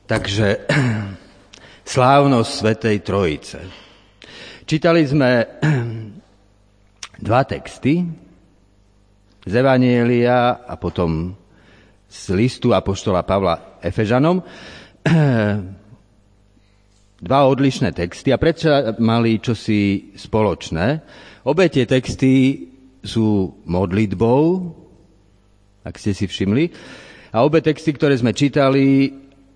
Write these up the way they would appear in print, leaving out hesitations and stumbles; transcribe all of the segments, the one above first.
Takže slávnosť Svätej Trojice. Čítali sme dva texty z Evanjelia a potom z listu apoštola Pavla Efežanom. Dva odlišné texty a predsa mali čosi spoločné. Obe tie texty sú modlitbou, ak ste si všimli. A obe texty, ktoré sme čítali,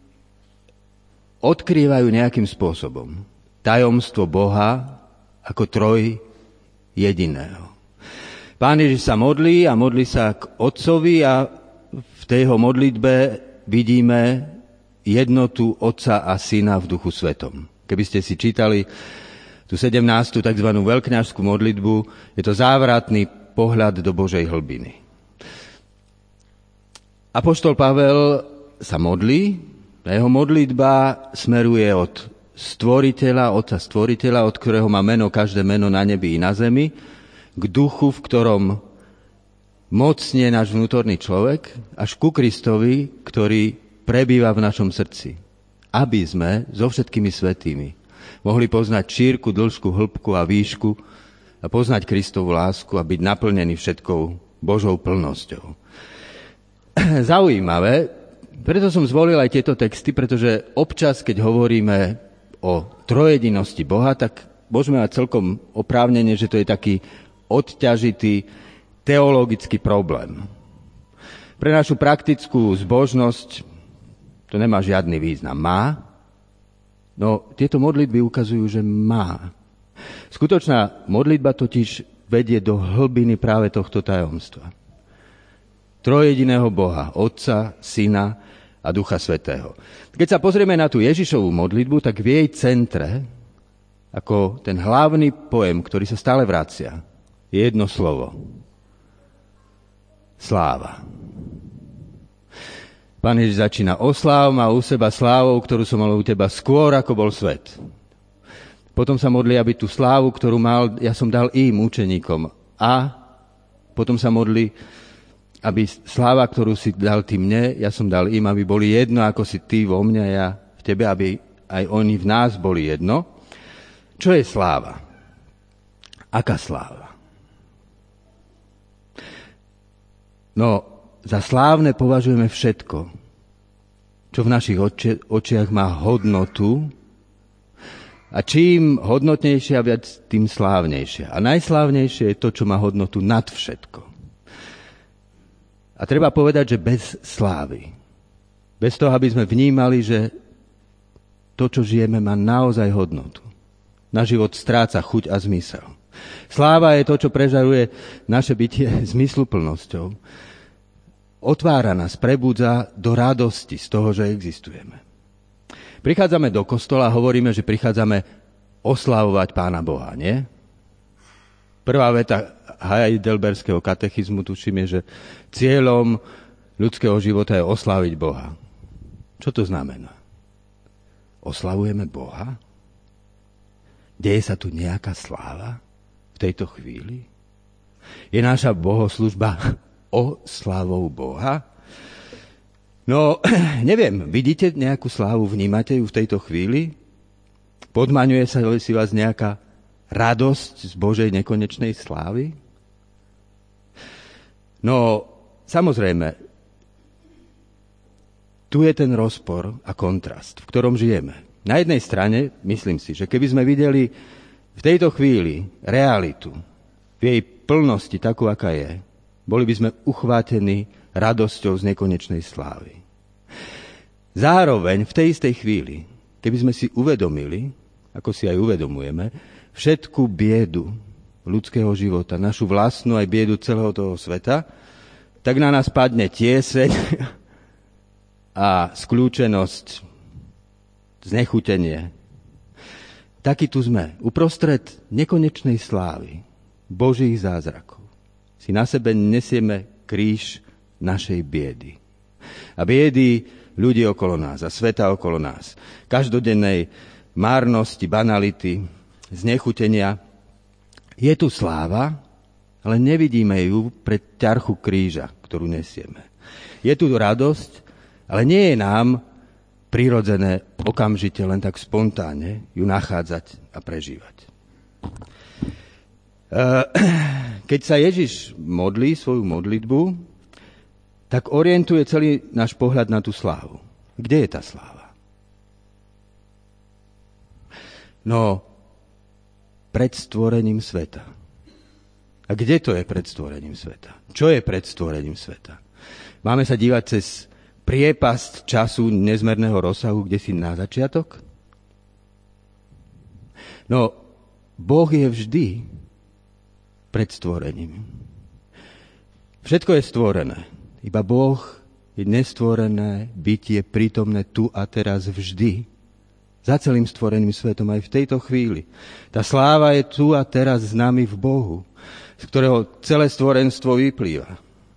odkrývajú nejakým spôsobom tajomstvo Boha ako troj jediného. Pán Ježiš sa modlí a modlí sa k Otcovi a v tejho modlitbe vidíme jednotu Otca a Syna v Duchu Svetom. Keby ste si čítali tú 17. tzv. Veľkňažskú modlitbu, je to závratný pohľad do Božej hlbiny. Apoštol Pavel sa modlí, a jeho modlitba smeruje od Stvoriteľa, Otca Stvoriteľa, od ktorého má meno každé meno na nebi i na zemi, k duchu, v ktorom mocnie náš vnútorný človek, až ku Kristovi, ktorý prebýva v našom srdci. Aby sme so všetkými svätými mohli poznať šírku, dĺžku, hĺbku a výšku a poznať Kristovu lásku a byť naplnení všetkou Božou plnosťou. Zaujímavé, preto som zvolil aj tieto texty, pretože občas, keď hovoríme o trojedinosti Boha, tak môžeme mať celkom oprávnenie, že to je taký odťažitý teologický problém. Pre našu praktickú zbožnosť to nemá žiadny význam. Má? No tieto modlitby ukazujú, že má. Skutočná modlitba totiž vedie do hlbiny práve tohto tajomstva. Trojjediného Boha, Otca, Syna a Ducha Svätého. Keď sa pozrieme na tú Ježišovú modlitbu, tak v jej centre, ako ten hlavný pojem, ktorý sa stále vracia, je jedno slovo. Sláva. Pán Ježiš začína: osláv ma u seba slávou, ktorú som mal u teba skôr, ako bol svet. Potom sa modlí, aby tú slávu, ktorú mal, ja som dal im, učeníkom. A potom sa modlí, aby sláva, ktorú si dal ty mne, ja som dal im, aby boli jedno, ako si ty vo mne a ja v tebe, aby aj oni v nás boli jedno. Čo je sláva? Aká sláva? No, za slávne považujeme všetko, čo v našich očiach má hodnotu, a čím hodnotnejšia, viac tým slávnejšia. A najslávnejšie je to, čo má hodnotu nad všetko. A treba povedať, že bez slávy, bez toho, aby sme vnímali, že to, čo žijeme, má naozaj hodnotu. Na život stráca chuť a zmysel. Sláva je to, čo prežaruje naše bytie zmysluplnosťou. Otvára nás, prebudza do radosti z toho, že existujeme. Prichádzame do kostola a hovoríme, že prichádzame oslavovať Pána Boha, nie? Prvá veta Heidelberského katechizmu, tuším, je, že cieľom ľudského života je osláviť Boha. Čo to znamená? Oslavujeme Boha? Deje sa tu nejaká sláva v tejto chvíli? Je naša bohoslužba oslavou Boha? No, neviem, vidíte nejakú slávu, vnímate ju v tejto chvíli? Podmaňuje sa si vás nejaká radosť z Božej nekonečnej slávy? No, samozrejme, tu je ten rozpor a kontrast, v ktorom žijeme. Na jednej strane, myslím si, že keby sme videli v tejto chvíli realitu, v jej plnosti takú, aká je, boli by sme uchvátení radosťou z nekonečnej slávy. Zároveň v tej istej chvíli, keby sme si uvedomili, ako si aj uvedomujeme, všetku biedu ľudského života, našu vlastnú aj biedu celého toho sveta, tak na nás padne tieseň a skľúčenosť, znechutenie. Taký tu sme, uprostred nekonečnej slávy, Božích zázrakov. Si na sebe nesieme kríž našej biedy. A biedy ľudí okolo nás a sveta okolo nás. Každodennej márnosti, banality, znechutenia. Je tu sláva, ale nevidíme ju pred ťarchu kríža, ktorú nesieme. Je tu radosť, ale nie je nám prirodzené okamžite, len tak spontánne ju nachádzať a prežívať. Keď sa Ježiš modlí svoju modlitbu, tak orientuje celý náš pohľad na tú slávu. Kde je tá sláva? No, pred stvorením sveta. A kde to je pred stvorením sveta? Čo je pred stvorením sveta? Máme sa dívať cez priepasť času nezmerného rozsahu, kde si na začiatok? No, Boh je vždy pred stvorením. Všetko je stvorené. Iba Boh je nestvorené bytie, prítomné tu a teraz vždy. Za celým stvoreným svetom aj v tejto chvíli. Tá sláva je tu a teraz s nami v Bohu, z ktorého celé stvorenstvo vyplýva.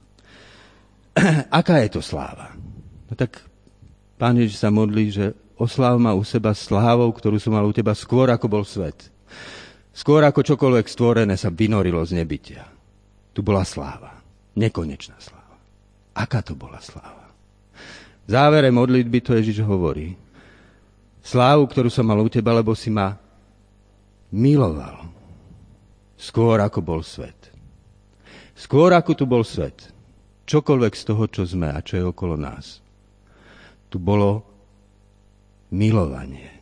Aká je to sláva? No tak Pán Ježiš sa modlí, že osláv ma u seba slávou, ktorú som mal u teba skôr, ako bol svet. Skôr ako čokoľvek stvorené sa vynorilo z nebytia. Tu bola sláva. Nekonečná sláva. Aká to bola sláva? V závere modlitby to Ježiš hovorí. Slávu, ktorú som mal u teba, lebo si ma miloval. Skôr ako bol svet. Skôr ako tu bol svet. Čokoľvek z toho, čo sme a čo je okolo nás. Tu bolo milovanie.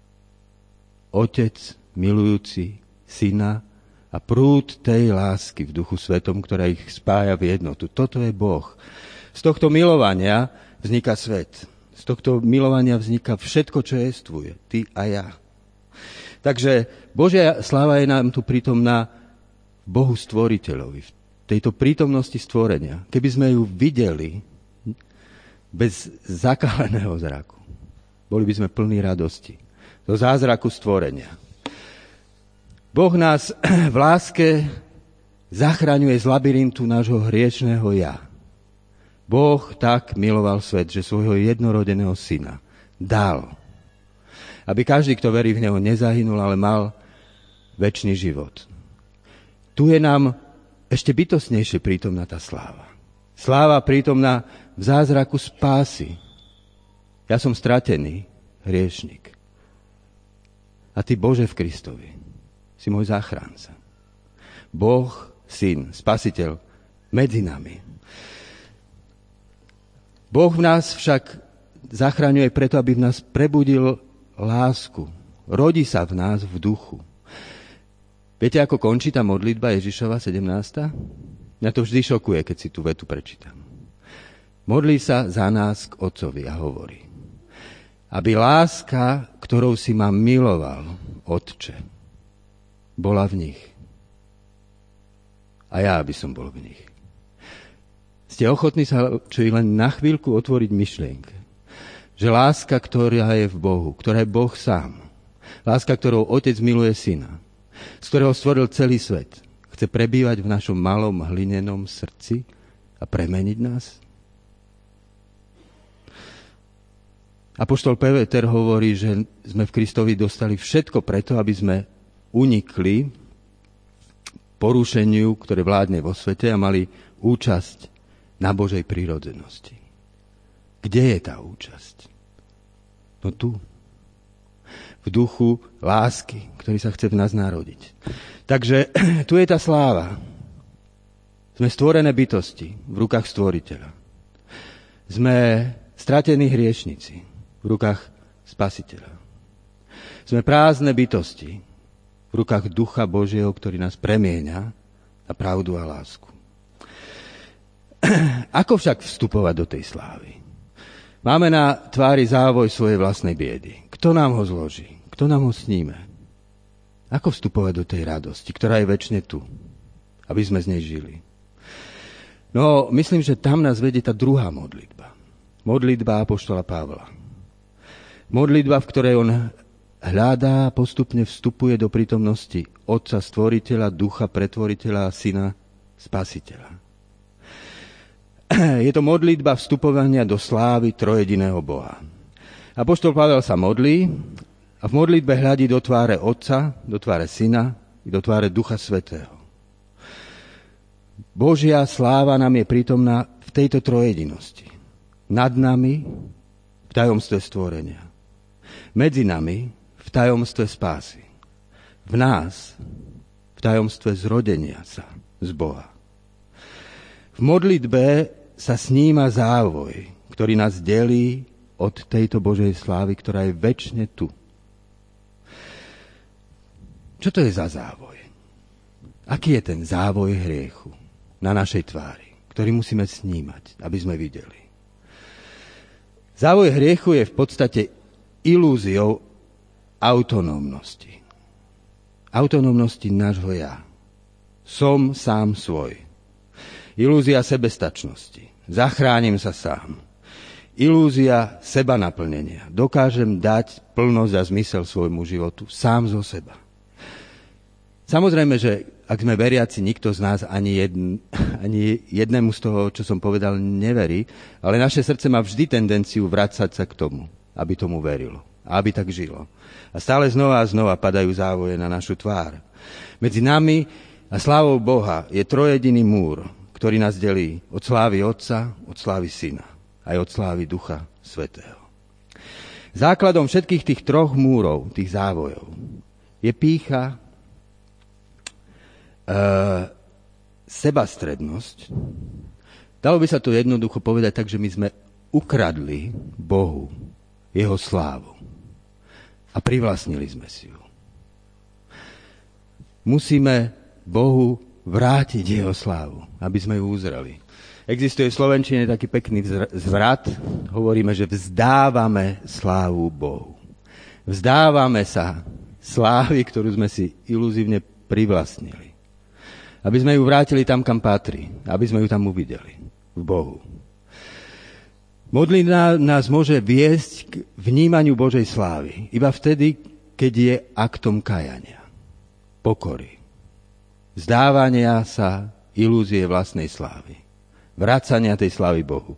Otec milujúci syna a prúd tej lásky v Duchu Svetom, ktorá ich spája v jednotu. Toto je Boh. Z tohto milovania vzniká svet. Z tohto milovania vzniká všetko, čo jestvuje. Ty a ja. Takže Božia sláva je nám tu prítomná v Bohu stvoriteľovi, v tejto prítomnosti stvorenia. Keby sme ju videli bez zakaleného zraku, boli by sme plní radosti. Do zázraku stvorenia. Boh nás v láske zachraňuje z labyrintu nášho hriešného ja. Boh tak miloval svet, že svojho jednorodeného syna dal, aby každý, kto verí v neho, nezahynul, ale mal večný život. Tu je nám ešte bytostnejšie prítomná tá sláva. Sláva prítomná v zázraku spásy. Ja som stratený hriešnik. A ty, Bože, v Kristovi si môj záchranca. Boh, Syn, Spasiteľ medzi nami. Boh v nás však zachraňuje preto, aby v nás prebudil lásku. Rodí sa v nás v duchu. Viete, ako končí tá modlitba Ježišova 17? Mňa to vždy šokuje, keď si tú vetu prečítam. Modlí sa za nás k Otcovi a hovorí: aby láska, ktorou si ma miloval, Otče, bola v nich. A ja, aby som bol v nich. Ste ochotní sa len na chvíľku otvoriť myšlienke, že láska, ktorá je v Bohu, ktorá je Boh sám, láska, ktorou Otec miluje Syna, z ktorého stvoril celý svet, chce prebývať v našom malom hlinenom srdci a premeniť nás? Apoštol Peter hovorí, že sme v Kristovi dostali všetko preto, aby sme unikli porušeniu, ktoré vládne vo svete, a mali účasť na Božej prírodzenosti. Kde je tá účasť? No tu. V duchu lásky, ktorý sa chce v nás narodiť. Takže tu je tá sláva. Sme stvorené bytosti v rukách stvoriteľa. Sme stratení hriešnici v rukách Spasiteľa. Sme prázdne bytosti v rukách Ducha Božieho, ktorý nás premieňa na pravdu a lásku. Ako však vstupovať do tej slávy? Máme na tvári závoj svojej vlastnej biedy. Kto nám ho zloží? Kto nám ho sníme? Ako vstupovať do tej radosti, ktorá je večne tu, aby sme z nej žili? No, myslím, že tam nás vedie tá druhá modlitba. Modlitba apoštola Pavla. Modlitba, v ktorej on hľadá a postupne vstupuje do prítomnosti Otca Stvoriteľa, Ducha Pretvoriteľa a Syna Spasiteľa. Je to modlitba vstupovania do slávy trojediného Boha. Apoštol Pavel sa modlí a v modlitbe hľadí do tváre Otca, do tváre Syna i do tváre Ducha Svätého. Božia sláva nám je prítomná v tejto trojedinosti. Nad nami, v tajomstve stvorenia. Medzi nami v tajomstve spásy. V nás v tajomstve zrodenia sa z Boha. V modlitbe sa sníma závoj, ktorý nás delí od tejto Božej slávy, ktorá je večne tu. Čo to je za závoj? Aký je ten závoj hriechu na našej tvári, ktorý musíme snímať, aby sme videli? Závoj hriechu je v podstate ilúziou autonómnosti. Autonómnosti nášho ja. Som sám svoj. Ilúzia sebestačnosti. Zachránim sa sám. Ilúzia seba naplnenia. Dokážem dať plnosť a zmysel svojmu životu sám zo seba. Samozrejme, že ak sme veriaci, nikto z nás ani jednému z toho, čo som povedal, neverí, ale naše srdce má vždy tendenciu vrácať sa k tomu, aby tomu verilo a aby tak žilo. A stále znova a znova padajú závoje na našu tvár. Medzi nami a slávou Boha je trojediný múr, ktorý nás delí od slávy Otca, od slávy Syna, aj od slávy Ducha Svätého. Základom všetkých tých troch múrov, tých závojov, je pýcha, sebastrednosť. Dalo by sa to jednoducho povedať tak, že my sme ukradli Bohu jeho slávu a privlastnili sme si ju. Musíme Bohu vrátiť jeho slávu, aby sme ju uzreli. Existuje v slovenčine taký pekný zvrat. Hovoríme, že vzdávame slávu Bohu. Vzdávame sa slávy, ktorú sme si iluzívne privlastnili. Aby sme ju vrátili tam, kam patrí. Aby sme ju tam uvideli. V Bohu. Modlitba nás môže viesť k vnímaniu Božej slávy. Iba vtedy, keď je aktom kajania. Pokory. Vzdávania sa ilúzie vlastnej slávy. Vracania tej slávy Bohu.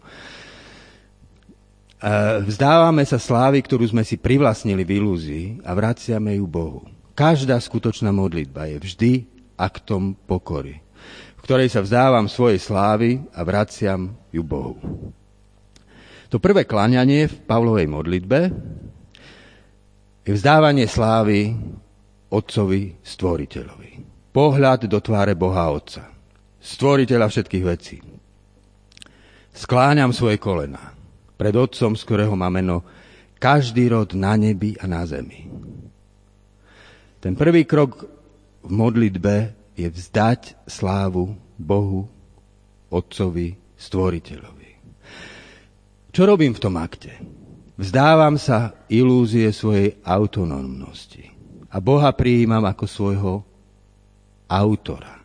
Vzdávame sa slávy, ktorú sme si privlastnili v ilúzii a vraciame ju Bohu. Každá skutočná modlitba je vždy aktom pokory, v ktorej sa vzdávam svojej slávy a vraciam ju Bohu. To prvé kláňanie v Pavlovej modlitbe je vzdávanie slávy Otcovi Stvoriteľovi. Pohľad do tváre Boha Otca, Stvoriteľa všetkých vecí. Skláňam svoje kolená pred Otcom, z ktorého má meno každý rod na nebi a na zemi. Ten prvý krok v modlitbe je vzdať slávu Bohu, Otcovi, Stvoriteľovi. Čo robím v tom akte? Vzdávam sa ilúzie svojej autonómnosti a Boha prijímam ako svojho autora.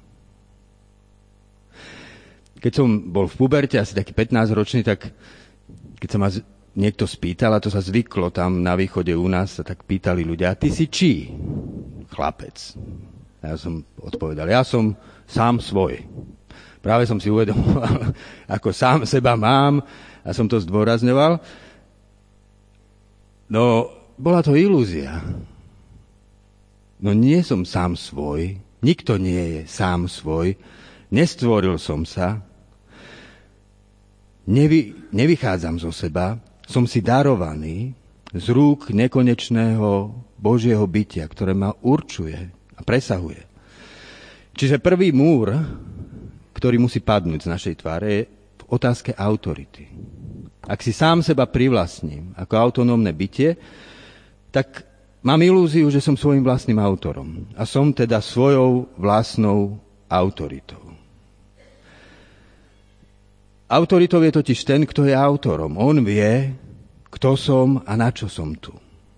Keď som bol v puberte, asi taký 15-ročný, tak keď sa ma niekto spýtal, a to sa zvyklo tam na východe u nás, sa tak pýtali ľudia, a ty si čí? Chlapec. A ja som odpovedal, ja som sám svoj. Práve som si uvedomoval, ako sám seba mám a som to zdôrazňoval. No, bola to ilúzia. No nie som sám svoj, nikto nie je sám svoj, nestvoril som sa, nevychádzam zo seba, som si darovaný z rúk nekonečného Božieho bytia, ktoré ma určuje a presahuje. Čiže prvý múr, ktorý musí padnúť z našej tváre, je v otázke autority. Ak si sám seba privlastním ako autonómne bytie, tak mám ilúziu, že som svojím vlastným autorom. A som teda svojou vlastnou autoritou. Autoritou je totiž ten, kto je autorom. On vie, kto som a na čo som tu.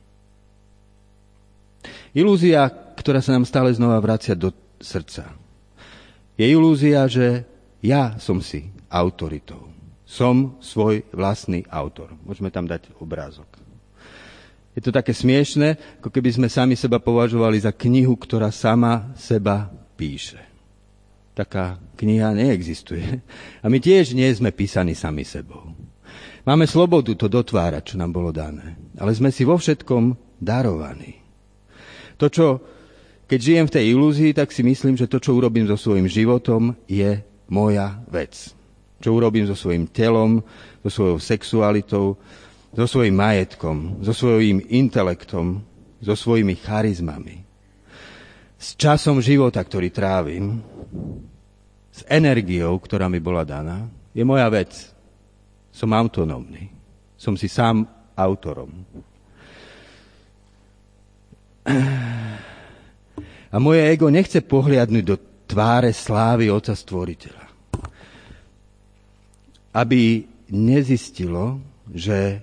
Ilúzia, ktorá sa nám stále znova vracia do srdca, je ilúzia, že ja som si autoritou. Som svoj vlastný autor. Môžeme tam dať obrázok. Je to také smiešné, ako keby sme sami seba považovali za knihu, ktorá sama seba píše. Taká kniha neexistuje. A my tiež nie sme písaní sami sebou. Máme slobodu to dotvárať, čo nám bolo dané. Ale sme si vo všetkom darovaní. To, čo, keď žijem v tej ilúzii, tak si myslím, že to, čo urobím so svojím životom, je moja vec. Čo urobím so svojím telom, so svojou sexualitou, so svojím majetkom, so svojím intelektom, so svojimi charizmami, s časom života, ktorý trávim, s energiou, ktorá mi bola daná, je moja vec. Som autonómny. Som si sám autorom. A moje ego nechce pohliadnúť do tváre slávy Otca Stvoriteľa. Aby nezistilo, že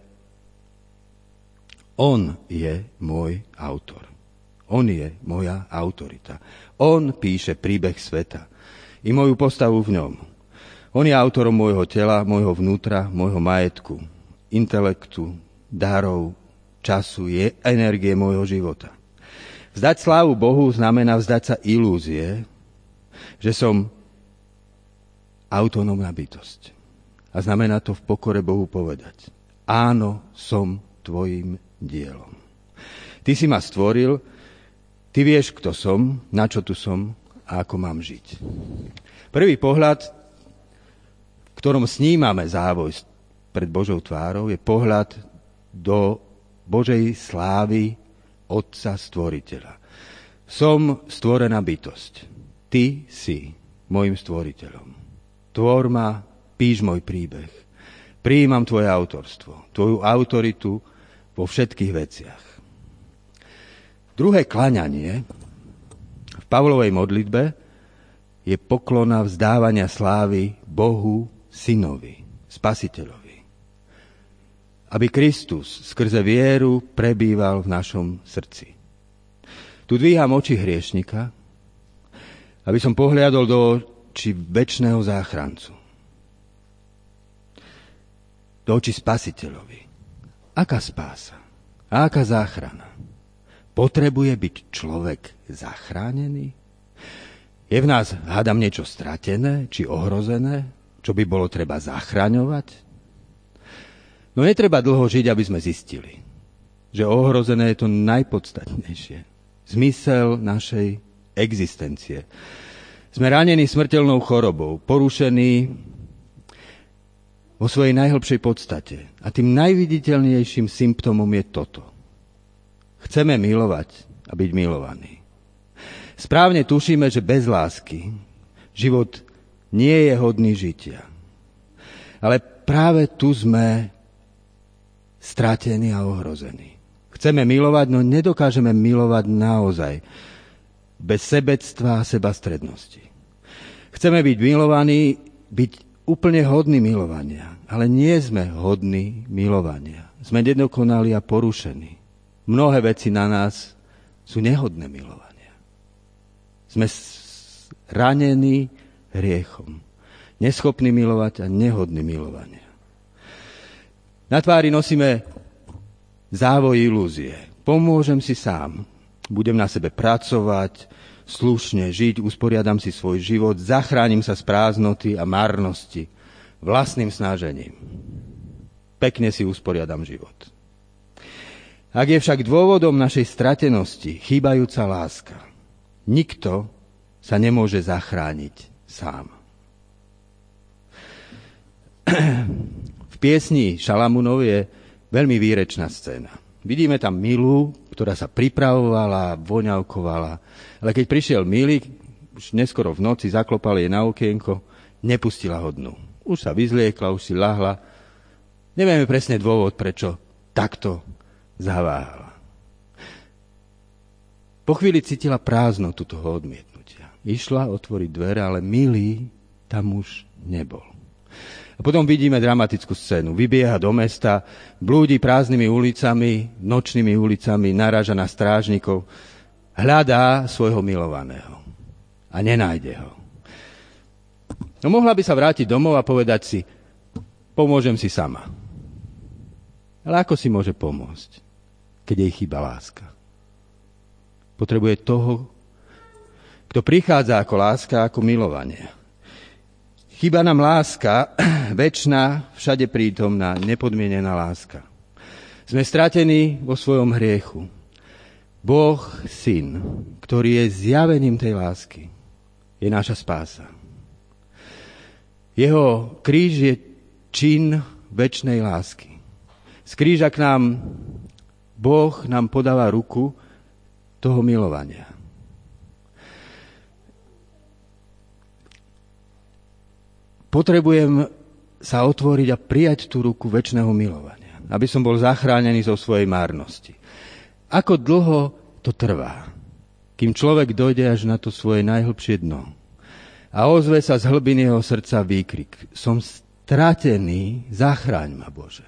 on je môj autor. On je moja autorita. On píše príbeh sveta i moju postavu v ňom. On je autorom môjho tela, môjho vnútra, môjho majetku, intelektu, darov, času, energie môjho života. Vzdať slávu Bohu znamená vzdať sa ilúzie, že som autonómna bytosť. A znamená to v pokore Bohu povedať: áno, som tvojim dielom. Ty si ma stvoril, ty vieš, kto som, na čo tu som a ako mám žiť. Prvý pohľad, v ktorom snímame závoj pred Božou tvárou, je pohľad do Božej slávy Otca Stvoriteľa. Som stvorená bytosť. Ty si môjim stvoriteľom. Tvor ma, píš môj príbeh. Prijímam tvoje autorstvo, tvoju autoritu vo všetkých veciach. Druhé kláňanie v Pavlovej modlitbe je poklona vzdávania slávy Bohu, Synovi, Spasiteľovi. Aby Kristus skrze vieru prebýval v našom srdci. Tu dvíham oči hriešnika, aby som pohliadol do očí večného záchrancu. Do očí Spasiteľovi. Aká spása? A aká záchrana? Potrebuje byť človek zachránený? Je v nás, hádam, niečo stratené či ohrozené, čo by bolo treba zachraňovať? No netreba dlho žiť, aby sme zistili, že ohrozené je to najpodstatnejšie. Zmysel našej existencie. Sme ranení smrteľnou chorobou, porušení vo svojej najhlbšej podstate. A tým najviditeľnejším symptómom je toto. Chceme milovať a byť milovaní. Správne tušíme, že bez lásky život nie je hodný žitia. Ale práve tu sme stratení a ohrození. Chceme milovať, no nedokážeme milovať naozaj. Bez sebectva a sebastrednosti. Chceme byť milovaní, byť úplne hodní milovania. Ale nie sme hodní milovania. Sme nedokonali a porušení. Mnohé veci na nás sú nehodné milovania. Sme ranení hriechom. Neschopní milovať a nehodní milovania. Na tvári nosíme závoj ilúzie. Pomôžem si sám. Budem na sebe pracovať, slušne žiť, usporiadam si svoj život, zachránim sa z prázdnoty a marnosti vlastným snažením. Pekne si usporiadam život. Ak je však dôvodom našej stratenosti chýbajúca láska, nikto sa nemôže zachrániť sám. V piesni Šalamúnov je veľmi výrečná scéna. Vidíme tam Milu, ktorá sa pripravovala, voňavkovala, ale keď prišiel Milý, už neskoro v noci zaklopal jej na okienko, nepustila ho dnu. Už sa vyzliekla, už si ľahla. Nevieme presne dôvod, prečo takto zaváhala. Po chvíli cítila prázdnotu toho odmietnutia. Išla otvoriť dvere, ale Milý tam už nebol. A potom vidíme dramatickú scénu. Vybieha do mesta, blúdi prázdnymi ulicami, nočnými ulicami, naráža na strážnikov, hľadá svojho milovaného a nenájde ho. No mohla by sa vrátiť domov a povedať si, pomôžem si sama. Ale ako si môže pomôcť, keď jej chýba láska? Potrebuje toho, kto prichádza ako láska, ako milovanie. Chýba nám láska, večná, všade prítomná, nepodmienená láska. Sme stratení vo svojom hriechu. Boh, Syn, ktorý je zjavením tej lásky, je naša spása. Jeho kríž je čin večnej lásky. Z kríža k nám Boh nám podáva ruku toho milovania. Potrebujem sa otvoriť a prijať tú ruku večného milovania, aby som bol zachránený zo svojej márnosti. Ako dlho to trvá, kým človek dojde až na to svoje najhlbšie dno a ozve sa z hlbiny jeho srdca výkrik: som stratený, zachráň ma, Bože.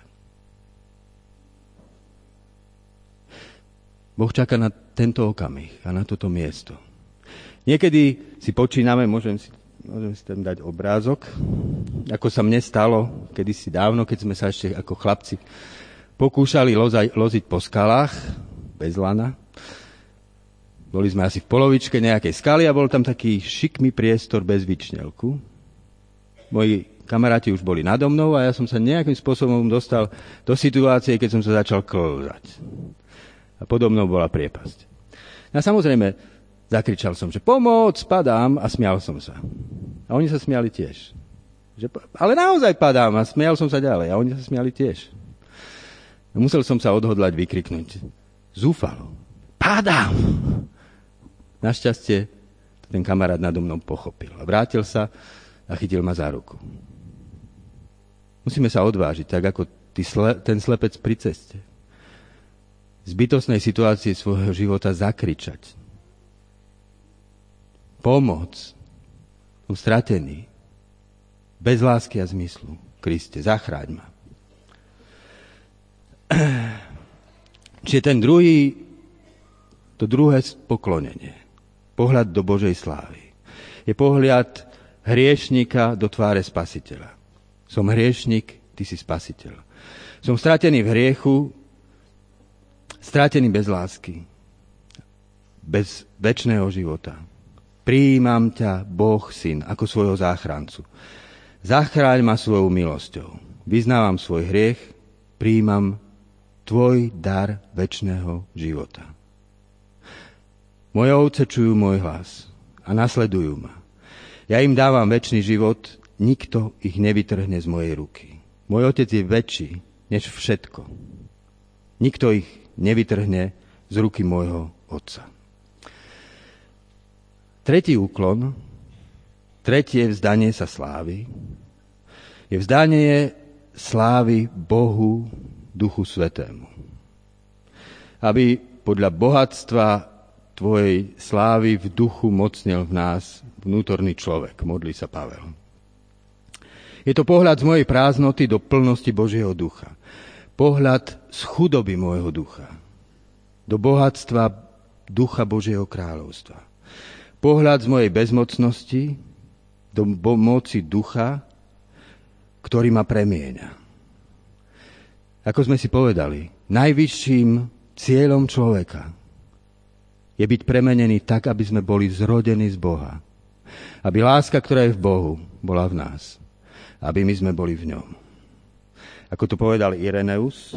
Boh čaká na tento okamih a na toto miesto. Niekedy si počíname, môžem si tam dať obrázok, ako sa mne stalo kedysi dávno, keď sme sa ešte ako chlapci pokúšali loziť po skalách, bez lana. Boli sme asi v polovičke nejakej skaly a bol tam taký šikmý priestor bez vyčnelku. Moji kamaráti už boli nado mnou a ja som sa nejakým spôsobom dostal do situácie, keď som sa začal klzať. A podo mnou bola priepasť. A samozrejme, zakričal som, že pomoc, padám, a smial som sa. A oni sa smiali tiež. Ale naozaj padám, a smial som sa ďalej. A oni sa smiali tiež. A musel som sa odhodlať vykriknúť zúfalo: padám! Našťastie ten kamarát nado mnou pochopil. A vrátil sa a chytil ma za ruku. Musíme sa odvážiť, tak ako ten slepec pri ceste. Z bytostnej situácie svojho života zakričať: pomoc, som stratený, bez lásky a zmyslu. Kriste, zachráň ma. Čiže to druhé poklonenie, pohľad do Božej slávy, je pohľad hriešnika do tváre Spasiteľa. Som hriešnik, ty si Spasiteľ. Som stratený v hriechu, stratený bez lásky, bez večného života. Prijímam ťa, Boh, Syn, ako svojho záchrancu. Zachráň ma svojou milosťou. Vyznávam svoj hriech, prijímam tvoj dar večného života. Moje ovce čujú môj hlas a nasledujú ma. Ja im dávam večný život, nikto ich nevytrhne z mojej ruky. Môj otec je väčší než všetko. Nikto ich nevytrhne z ruky môjho otca. Tretí úklon, tretie vzdanie sa slávy, je vzdanie slávy Bohu, Duchu Svätému. Aby podľa bohatstva tvojej slávy v duchu mocnil v nás vnútorný človek, modlí sa Pavel. Je to pohľad z mojej prázdnoty do plnosti Božieho ducha. Pohľad z chudoby môjho ducha do bohatstva ducha Božieho kráľovstva. Pohľad z mojej bezmocnosti do moci ducha, ktorý ma premieňa. Ako sme si povedali, najvyšším cieľom človeka je byť premenený tak, aby sme boli zrodení z Boha. Aby láska, ktorá je v Bohu, bola v nás. Aby my sme boli v ňom. Ako to povedal Ireneus,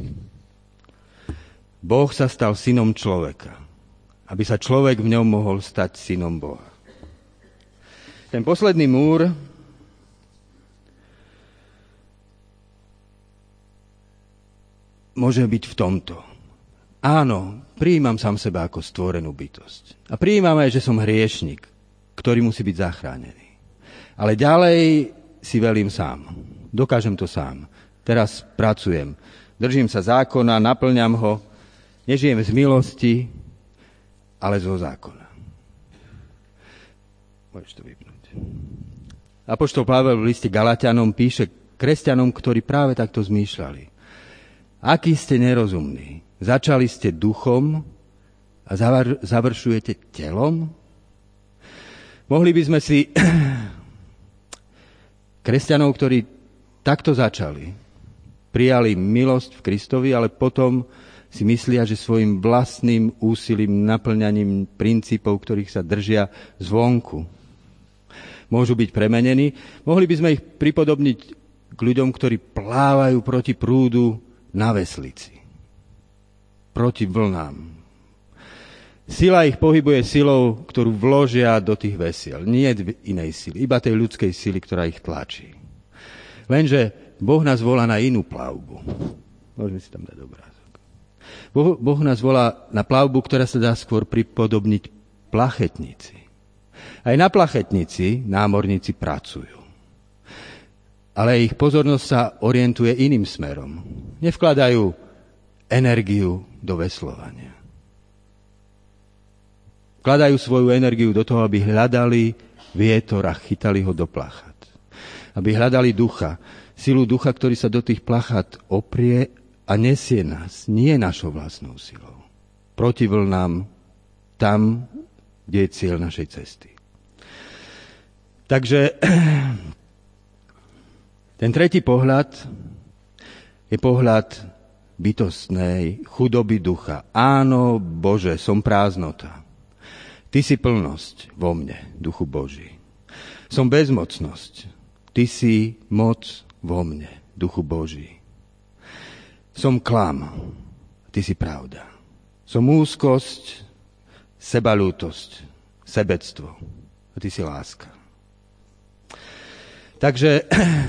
Boh sa stal synom človeka, aby sa človek v ňom mohol stať synom Boha. Ten posledný múr môže byť v tomto. Áno, prijímam sám seba ako stvorenú bytosť. A prijímam aj, že som hriešnik, ktorý musí byť zachránený. Ale ďalej si velím sám. Dokážem to sám. Teraz pracujem. Držím sa zákona, naplňam ho. Nežijem z milosti, ale zo zákona. Môžeš to vypnúť. Apoštol Pavel v liste Galatianom píše kresťanom, ktorí práve takto zmýšľali. Akí ste nerozumní. Začali ste duchom a završujete telom? Mohli by sme si kresťanov, ktorí takto začali, prijali milosť v Kristovi, ale potom si myslia, že svojim vlastným úsilím, naplňaním princípov, ktorých sa držia zvonku, môžu byť premenení. Mohli by sme ich pripodobniť k ľuďom, ktorí plávajú proti prúdu na veslici. Proti vlnám. Sila ich pohybuje silou, ktorú vložia do tých vesiel. Nie inej sily, iba tej ľudskej sily, ktorá ich tlačí. Lenže Boh nás volá na inú plavbu. Môžeme si tam dať obrázok. Boh nás volá na plavbu, ktorá sa dá skôr pripodobniť plachetnici. Aj na plachetnici námorníci pracujú. Ale ich pozornosť sa orientuje iným smerom. Nevkladajú energiu do veslovania. Vkladajú svoju energiu do toho, aby hľadali vietor a chytali ho do plachat. Aby hľadali ducha, silu ducha, ktorý sa do tých plachat oprie a nesie nás, nie našou vlastnou silou. Proti vlnám, tam, kde je cieľ našej cesty. Takže ten tretí pohľad je pohľad bytostnej chudoby ducha. Áno, Bože, som prázdnota. Ty si plnosť vo mne, duchu Boží. Som bezmocnosť. Ty si moc vo mne, duchu Boží. Som klam. Ty si pravda. Som úzkosť, sebalútosť, sebectvo. A ty si láska. Takže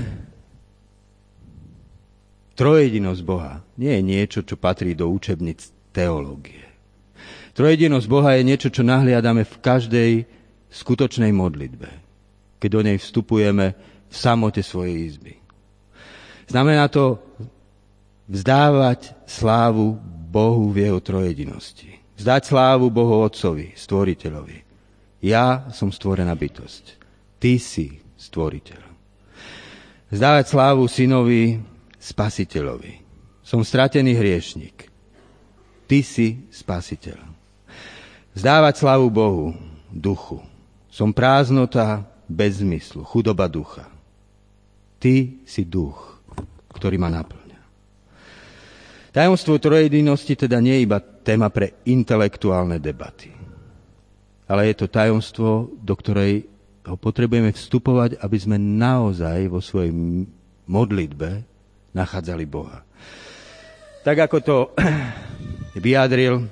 trojedinosť Boha nie je niečo, čo patrí do učebnic teológie. Trojedinosť Boha je niečo, čo nahliadame v každej skutočnej modlitbe, keď do nej vstupujeme v samote svojej izby. Znamená to vzdávať slávu Bohu v jeho trojedinosti. Vzdať slávu Bohu Otcovi, Stvoriteľovi. Ja som stvorená bytosť. Ty si Stvoriteľ. Vzdávať slávu Synovi, Spasiteľovi. Som stratený hriešnik. Ty si Spasiteľ. Vzdávať slávu Bohu, Duchu. Som prázdnota bez zmyslu, chudoba ducha. Ty si duch, ktorý ma naplňa. Tajomstvo trojedinosti teda nie je iba téma pre intelektuálne debaty. Ale je to tajomstvo, do ktorej ho potrebujeme vstupovať, aby sme naozaj vo svojej modlitbe nachádzali Boha. Tak ako to vyjadril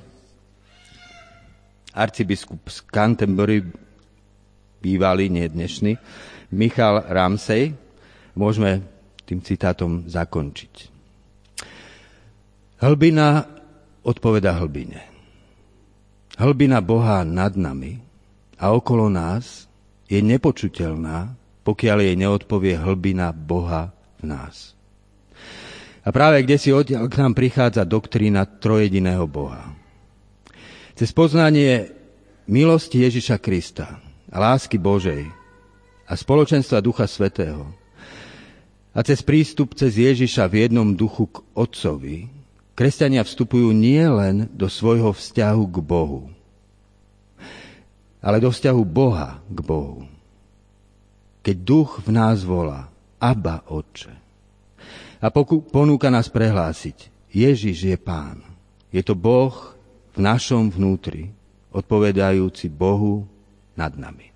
arcibiskup z Canterbury, bývalý, nie dnešný, Michal Ramsey, môžeme tým citátom zakončiť. Hlbina odpoveda hlbine. Hlbina Boha nad nami a okolo nás je nepočuteľná, pokiaľ jej neodpovie hlbina Boha v nás. A práve kdesi odtiaľ k nám prichádza doktrína trojediného Boha. Cez poznanie milosti Ježiša Krista a lásky Božej a spoločenstva Ducha Svätého a cez prístup cez Ježiša v jednom duchu k Otcovi, kresťania vstupujú nielen do svojho vzťahu k Bohu, ale do vzťahu Boha k Bohu. Keď duch v nás volá Abba, Otče, a ponúka nás prehlásiť, Ježiš je Pán. Je to Boh v našom vnútri, odpovedajúci Bohu nad nami.